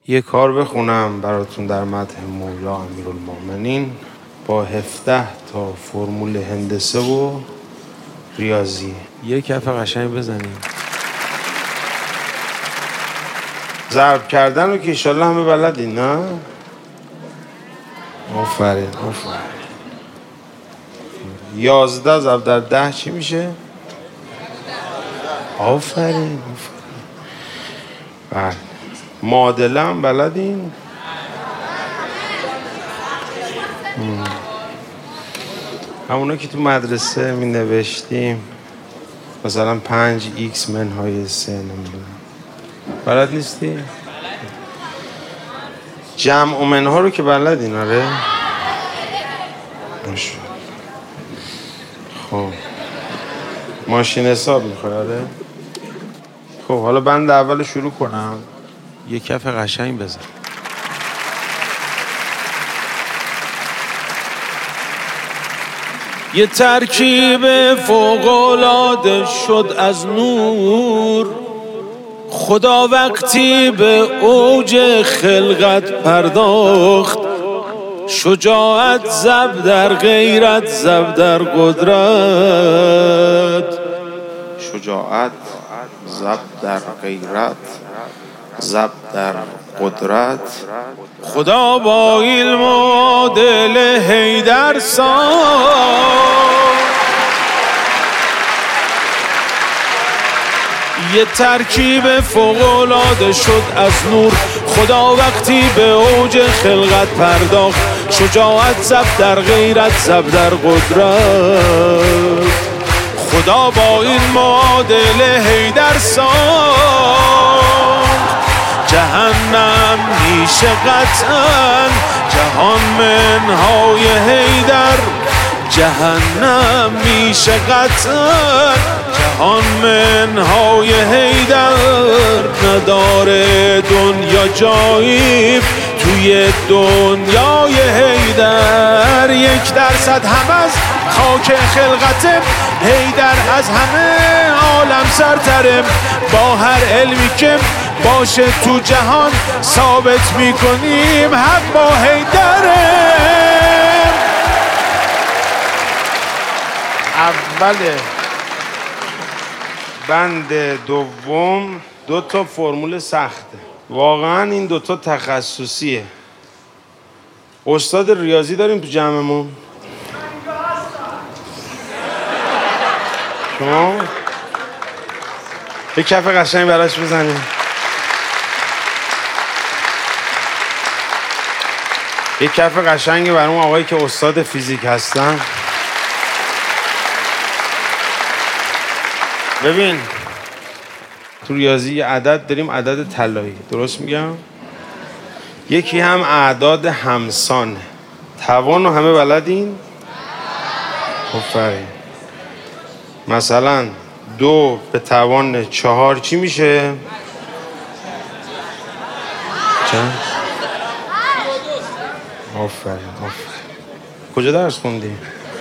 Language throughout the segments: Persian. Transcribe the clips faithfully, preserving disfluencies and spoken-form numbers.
یه کار بخونم براتون در مدح مولا امیرالمومنین با هفده تا فرمول هندسه و ریاضی. یه کف قشنگ بزنیم. ضرب کردن رو که انشالله همه بلدین، نه؟ آفرین آفرین. یازده ضرب در ده چی میشه؟ آفرین آفرین. بله. معادله هم بلدین؟ همونا که تو مدرسه می نوشتیم مثلا پنج ایکس منهای سه نمیدونم بلد نیستی؟ جمع و منها رو که بلدین؟ آره؟ خب ماشین حساب میخوای؟ آره؟ خب حالا بند اول شروع کنم. یه کف قشنگ بزن. یه ترکیب فوق‌العاده شد از نور، خدا وقتی به اوج خلقت پرداخت، شجاعت زب در غیرت زب در قدرت. شجاعت زب در غیرت زب در قدرت. خدا با علم و دل حیدر ساخت. یه ترکیب فوق‌العاده شد از نور، خدا وقتی به اوج خلقت پرداخت، شجاعت زب در غیرت زب در قدرت. خدا با این معادله حیدر ساخت. جهنم میشه قطعاً جهان منهای حیدر. جهنم میشه قطعاً جهان منهای حیدر. نداره دنیا جایی توی دنیای حیدر. یک درصد هم از خاک خلقت حیدر از همه عالم سرتره. با هر علمی که باشه تو جهان ثابت میکنیم حق با حیدره. اول بند دوم دو تا فرمول سخته. واقعا این دوتا تخصصیه. استاد ریاضی داریم تو جمعمون؟ شما؟ یه کف قشنگ براش بزنیم. یه کف قشنگی برای اون آقایی که استاد فیزیک هستن. ببین تو ریاضی یه عدد داریم، عدد طلایی، درست میگم؟ یکی هم اعداد همسان. توان رو همه بلدین؟ آفرین. مثلا دو به توان چهار چی میشه؟ چند؟ آفرین آفرین. کجا درس خوندی؟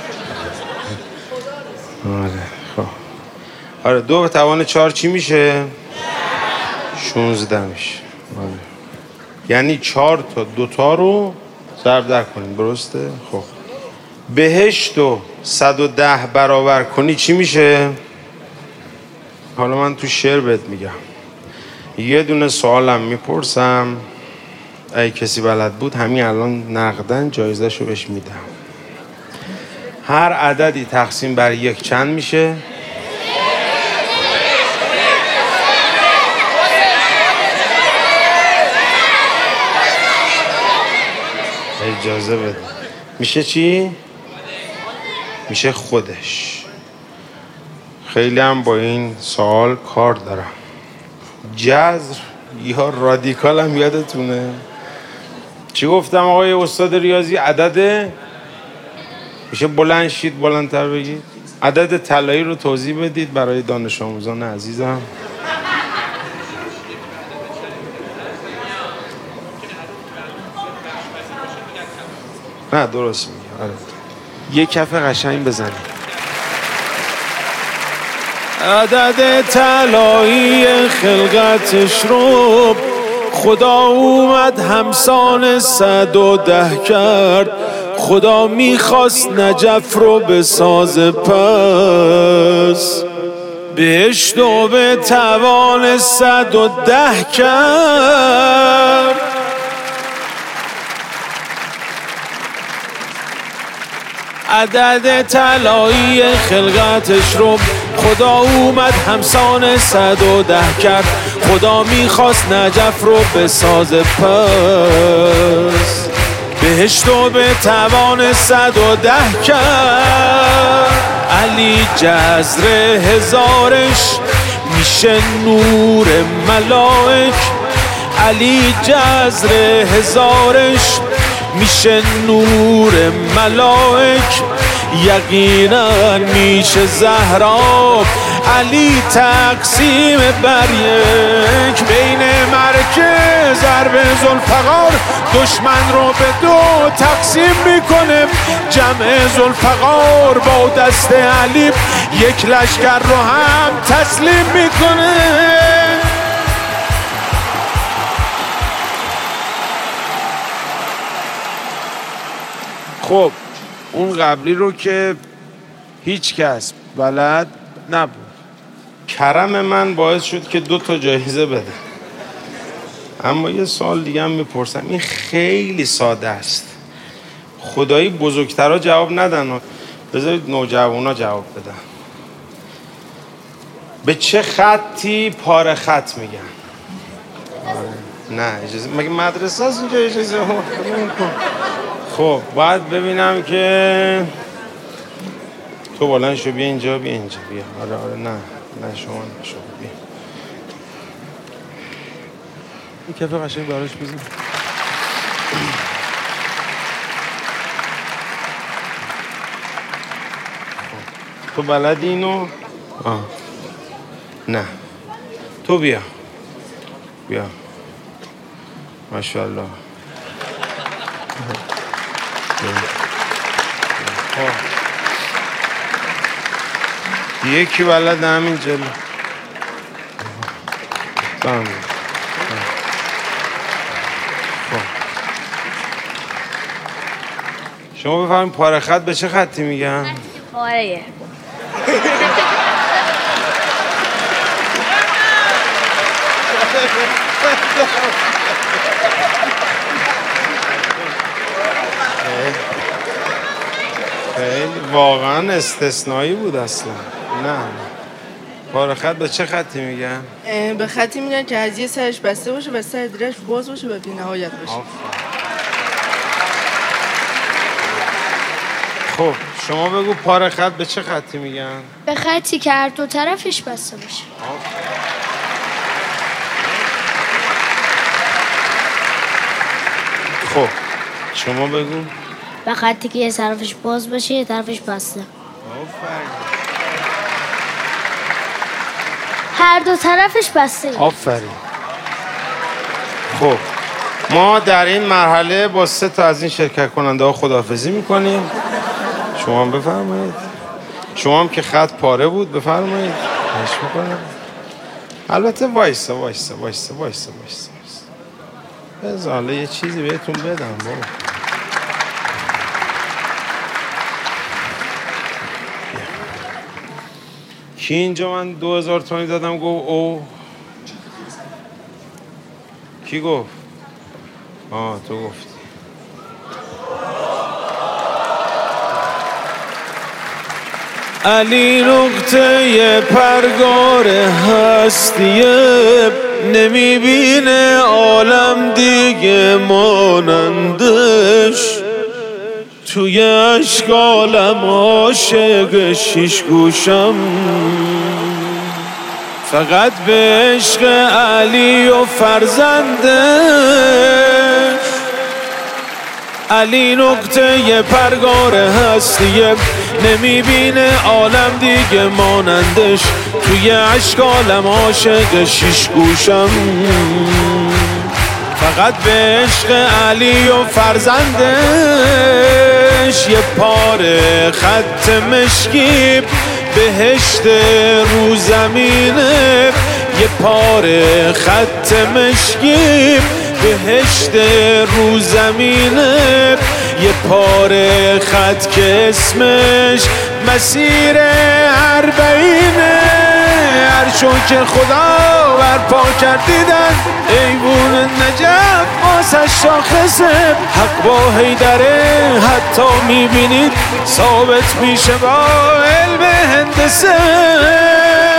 آره خب. آره دو به توان چهار چی میشه؟ شونزده میشه. آره. یعنی چهار تا دوتا رو ضرب در کنیم، درسته؟ خب بهشت و صد و ده برابر کنی چی میشه؟ حالا من تو شعر بهت میگم. یه دونه سوالم میپرسم، اگه کسی بلد بود همین الان نقدن جایزه‌شو بهش میدم. هر عددی تقسیم بر یک چند میشه؟ اجازه بده. میشه چی؟ میشه خودش. خیلی هم با این سوال کار دارم. جذر یا رادیکال هم یادتونه؟ چی گفتم آقای استاد ریاضی؟ عدد میشه بلند شید بلندتر بگید. عدد طلایی رو توضیح بدید برای دانش آموزان عزیزم. نه درست میگه. آره. یه کف قشنگ بزنید. عدد طلایی خلقتش رو خدا اومد همسان صد و ده کرد، خدا میخواست نجف رو بسازه پس بهشت و به توان صد و ده کرد. عدد طلایی خلقتش رو خدا اومد همسان صد و ده کرد، خدا میخواست نجف رو بسازه پس بهشت و به توان صد و ده کرد. علی جذر هزارش میشه نور ملائک، علی جذر هزارش میشه نور ملائک، یقینا میشه زهرا علی تقسیم بر یک. بین مرکز ضرب ذوالفقار دشمن رو به دو تقسیم میکنه، جمع ذوالفقار با دست علی یک لشکر رو هم تسلیم میکنه. خب اون قبلی رو که هیچ کس بلد نبود، کرم من باعث شد که دو تا جایزه بده. اما یه سوال دیگه هم میپرسم، این خیلی ساده است، خدایی بزرگترها جواب ندن، بذارید نوجوانا جواب بدن. به چه خطی پاره خط میگن؟ نه اجازه، مگه مدرسه هست اینجا اجازه؟ خب باید ببینم که تو بلند شو بیا اینجا، بیا اینجا بیا. آره آره نه نه شما نه شما بیا. این کف قشنگ براش بزن. تو بلدی اینو؟ آه نه تو بیا بیا ماشاءالله. یکی بلد همین جلو. تمام. شما بفهمید پاره خط به چه خطی میگن؟ پاره. خیلی واقعا استثنایی بود اصلا. نه پاره خط به چه خطی میگن؟ به خطی میگن که از یه سرش بسته باشه و سر دیگرش باز باشه و بی نهایت باشه. خب شما بگو پاره خط به چه خطی میگن؟ به خطی که هر دو طرفش بسته باشه. خب شما بگو. به خطی که یه طرفش باز باشه یه طرفش بسته. هر دو طرفش بسته. آفرین. خب ما در این مرحله با سه تا از این شرکت کننده ها خداحافظی میکنیم. شما هم بفرمایید. شما هم که خط پاره بود بفرمایید. خواهش میکنم. البته وایسا وایسا وایسا وایسا وایسا بذار حالا یه چیزی بهتون بدم بابا. کی اینجا من دو هزار تومانی دادم گفت او؟ کی گفت؟ آه تو گفتی. علی نقطه پرگار هستیه، نمیبینه عالم دیگه مانندش، توی اشکالم عاشق شیش گوشم، فقط به عشق علی و فرزندش. علی نقطه پرگار هستیه، نمیبینه عالم دیگه مانندش، توی اشکالم عاشق شیش گوشم، فقط به عشق علی و فرزندش. یه پاره خط مشکی بهشت رو زمینه، یه پاره خط مشکی بهشت رو زمینه یه پاره خط که اسمش مسیر اربعینه. هرشو که خدا برپا کردیدن ایوون نجف واسه شاخصه. حق با حیدره حتی میبینید ثابت میشه با علم هندسه.